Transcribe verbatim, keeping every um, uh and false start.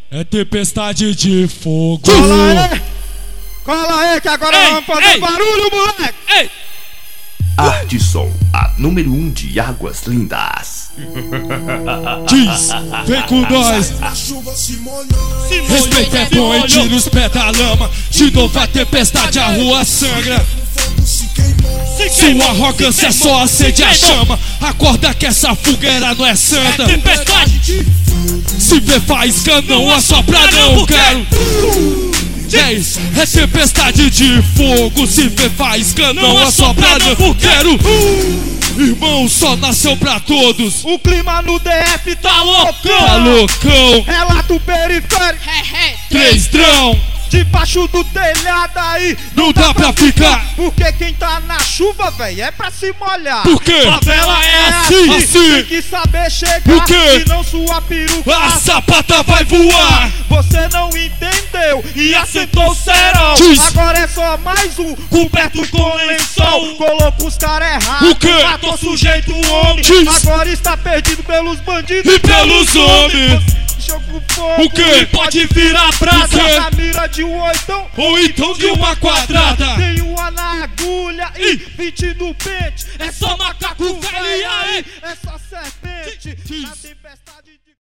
É tempestade de fogo. Cola aí, cola aí que agora Ei, vamos fazer ei. barulho, moleque. Ei! Artisson, a número um de Águas Lindas. Diz, vem com nós. Respeito é bom e tira os pés da lama. De novo a tempestade, a rua sangra. Sua arrogância só acende a chama. Acorda que essa fogueira não é santa. É tempestade. Se vê faísca não assopra não, quero. dez, é tempestade de fogo. Se vê faísca não assopra não, quero. Irmão, só nasceu pra todos. O clima no D F tá loucão. Tá loucão. Relato periférico, Três drão. debaixo do telhado aí. Não dá pra ficar. Porque quem tá na chuva, véi, é pra se molhar. Por quê? Favela é assim, assim, assim. tem que saber chegar. Por quê? Senão sua peruca A sapata vai voar. você não entendeu e assentou o cerol. Diz. Agora é só mais um coberto com lençol. Colocou os caras errados, O quê? matou sujeito homem. Diz. Agora está perdido pelos bandidos E pelos homens. Jogo fogo, O quê? Pode virar O brasa. quê? na mira de um oitão. Ou então de uma quadrada. Tem uma na agulha e vinte no pente. É só macaco velho e aí? É só serpente. Diz. Na